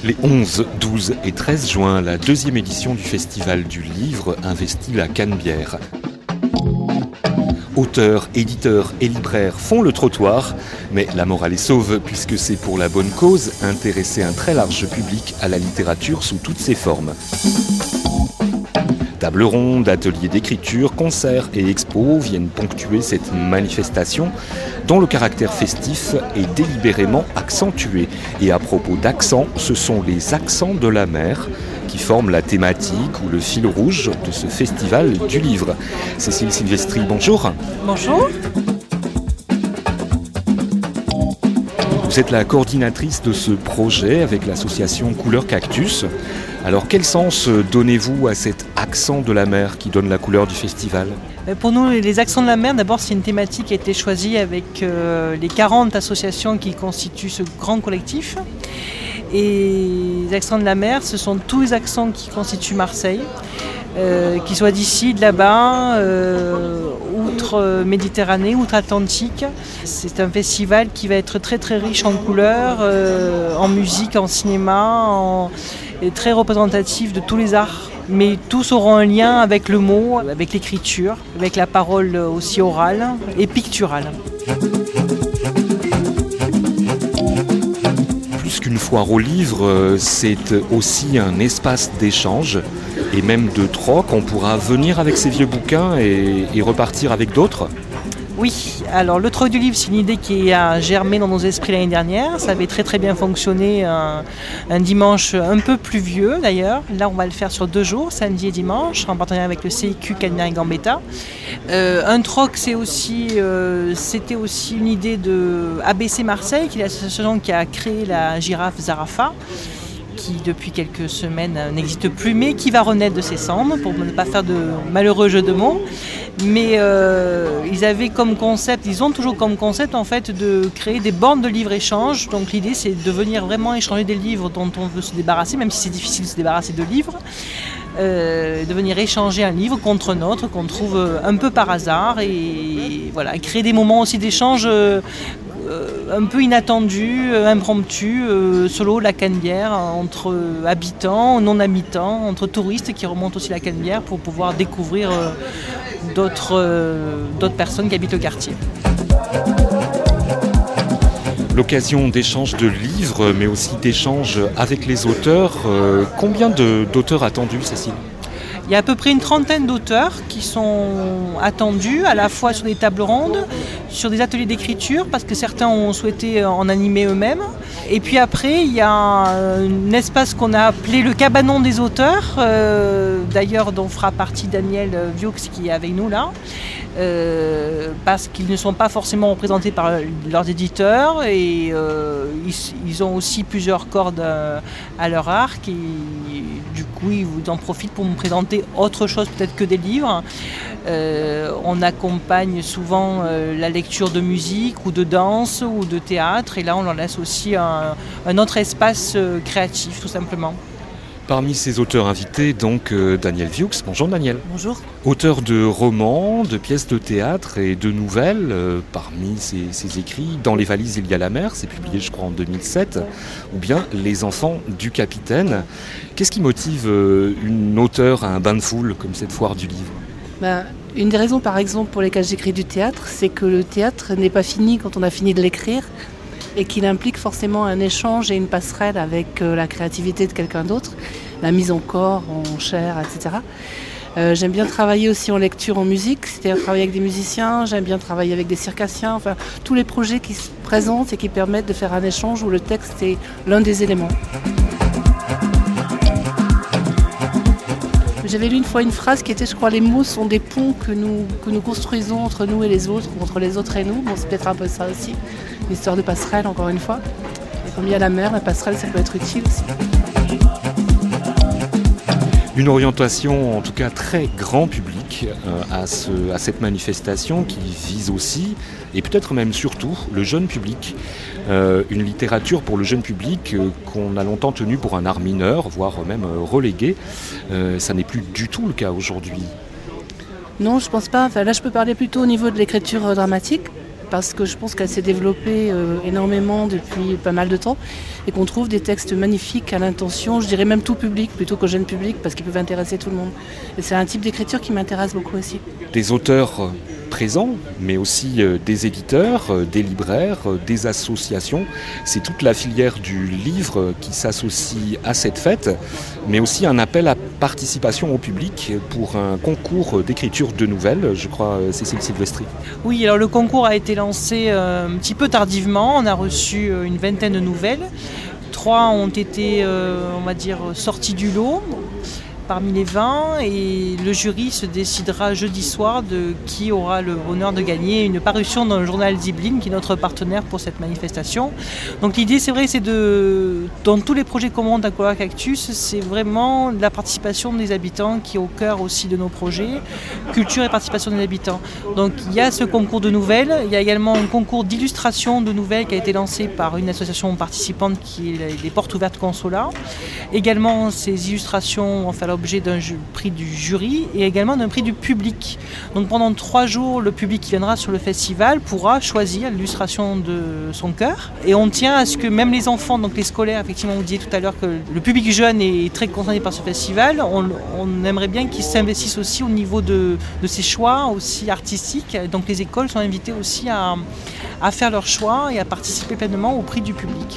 Les 11, 12 et 13 juin, la deuxième édition du Festival du Livre investit la Canebière. Auteurs, éditeurs et libraires font le trottoir, mais la morale est sauve puisque c'est pour la bonne cause, intéresser un très large public à la littérature sous toutes ses formes. Tables rondes, ateliers d'écriture, concerts et expos viennent ponctuer cette manifestation dont le caractère festif est délibérément accentué. Et à propos d'accents, ce sont les accents de la mer qui forment la thématique ou le fil rouge de ce festival du livre. Cécile Silvestri, bonjour. Bonjour. Vous êtes la coordinatrice de ce projet avec l'association Couleur Cactus. Alors quel sens donnez-vous à cet accent de la mer qui donne la couleur du festival ? Pour nous, les accents de la mer, d'abord, c'est une thématique qui a été choisie avec les 40 associations qui constituent ce grand collectif. Et les accents de la mer, ce sont tous les accents qui constituent Marseille, qu'ils soient d'ici, de là-bas, outre-Méditerranée, outre-Atlantique. C'est un festival qui va être très très riche en couleurs, en musique, en cinéma, et très représentatif de tous les arts. Mais tous auront un lien avec le mot, avec l'écriture, avec la parole aussi orale et picturale. Plus qu'une foire au livre, c'est aussi un espace d'échange et même de troc. On pourra venir avec ses vieux bouquins et repartir avec d'autres. Oui, alors le troc du livre, c'est une idée qui a germé dans nos esprits l'année dernière. Ça avait très très bien fonctionné un dimanche un peu pluvieux d'ailleurs. Là, on va le faire sur 2 jours, samedi et dimanche, en partenariat avec le CIQ Canebière et Gambetta. Un troc, c'était aussi une idée de ABC Marseille, qui est l'association qui a créé la girafe Zarafa, qui depuis quelques semaines n'existe plus, mais qui va renaître de ses cendres, pour ne pas faire de malheureux jeux de mots. Mais ils ont toujours comme concept en fait de créer des bornes de livres-échanges. Donc l'idée c'est de venir vraiment échanger des livres dont on veut se débarrasser, même si c'est difficile de se débarrasser de livres. De venir échanger un livre contre un autre qu'on trouve un peu par hasard et voilà, créer des moments aussi d'échange un peu inattendus, impromptus, sur le haut de la Canebière, entre habitants, non-habitants, entre touristes qui remontent aussi la Canebière pour pouvoir découvrir d'autres personnes qui habitent le quartier. L'occasion d'échanges de livres, mais aussi d'échanges avec les auteurs. Combien d'auteurs attendus, Cécile ? Il y a à peu près une 30aine d'auteurs qui sont attendus, à la fois sur des tables rondes, sur des ateliers d'écriture, parce que certains ont souhaité en animer eux-mêmes. Et puis après, il y a un espace qu'on a appelé le cabanon des auteurs, d'ailleurs dont fera partie Daniel Vieux qui est avec nous là, parce qu'ils ne sont pas forcément représentés par leurs éditeurs et ils ont aussi plusieurs cordes à leur arc et du coup ils en profitent pour nous présenter autre chose peut-être que des livres. On accompagne souvent la lecture de musique ou de danse ou de théâtre et là on leur laisse aussi un autre espace créatif tout simplement. Parmi ces auteurs invités, donc Daniel Vieux. Bonjour Daniel. Bonjour. Auteur de romans, de pièces de théâtre et de nouvelles. Parmi ses écrits, Dans les valises il y a la mer, c'est publié je crois en 2007, ou bien Les enfants du capitaine. Qu'est-ce qui motive une auteure à un bain de foule comme cette foire du livre ? Une des raisons par exemple pour lesquelles j'écris du théâtre, c'est que le théâtre n'est pas fini quand on a fini de l'écrire et qu'il implique forcément un échange et une passerelle avec la créativité de quelqu'un d'autre, la mise en corps, en chair, etc. J'aime bien travailler aussi en lecture, en musique, c'est-à-dire travailler avec des musiciens, j'aime bien travailler avec des circassiens, enfin tous les projets qui se présentent et qui permettent de faire un échange où le texte est l'un des éléments. J'avais lu une fois une phrase qui était, je crois, les mots sont des ponts que nous construisons entre nous et les autres, ou entre les autres et nous. Bon, c'est peut-être un peu ça aussi, une histoire de passerelle, encore une fois. Et comme il y a la mer, la passerelle, ça peut être utile aussi. Une orientation, en tout cas très grand public, à cette manifestation qui vise aussi, et peut-être même surtout, le jeune public. Une littérature pour le jeune public qu'on a longtemps tenu pour un art mineur, voire même relégué. Ça n'est plus du tout le cas aujourd'hui. Non, je pense pas. Enfin, là, je peux parler plutôt au niveau de l'écriture dramatique. parce que je pense qu'elle s'est développée énormément depuis pas mal de temps et qu'on trouve des textes magnifiques à l'intention, je dirais même tout public plutôt qu'au jeune public parce qu'ils peuvent intéresser tout le monde. Et c'est un type d'écriture qui m'intéresse beaucoup aussi. Des auteurs présents, mais aussi des éditeurs, des libraires, des associations. C'est toute la filière du livre qui s'associe à cette fête, mais aussi un appel à participation au public pour un concours d'écriture de nouvelles, je crois, Cécile Silvestri. Oui, alors le concours a été lancé un petit peu tardivement. On a reçu une vingtaine de nouvelles. 3 ont été, on va dire, sorties du lot parmi les 20 et le jury se décidera jeudi soir de qui aura le bonheur de gagner une parution dans le journal Zibline qui est notre partenaire pour cette manifestation. Donc l'idée c'est vrai c'est dans tous les projets qu'on monte à Couleur Cactus, c'est vraiment la participation des habitants qui est au cœur aussi de nos projets, culture et participation des habitants. Donc il y a ce concours de nouvelles, il y a également un concours d'illustration de nouvelles qui a été lancé par une association participante qui est les Portes Ouvertes Consolat. Également ces illustrations vont faire l'objet d'un prix du jury et également d'un prix du public. Donc pendant 3 jours, le public qui viendra sur le festival pourra choisir l'illustration de son cœur. Et on tient à ce que même les enfants, donc les scolaires, effectivement vous disiez tout à l'heure que le public jeune est très concerné par ce festival, on aimerait bien qu'ils s'investissent aussi au niveau de ces choix aussi artistiques. Donc les écoles sont invitées aussi à faire leurs choix et à participer pleinement au prix du public.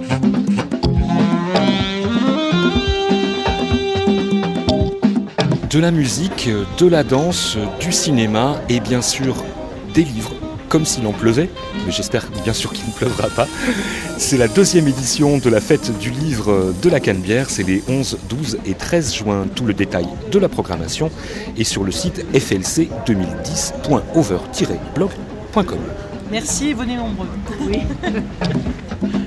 De la musique, de la danse, du cinéma et bien sûr des livres, comme s'il en pleuvait, mais j'espère bien sûr qu'il ne pleuvra pas. C'est la 2e édition de la fête du livre de la Canebière, c'est les 11, 12 et 13 juin. Tout le détail de la programmation est sur le site flc2010.over-blog.com. Merci, venez nombreux. Oui.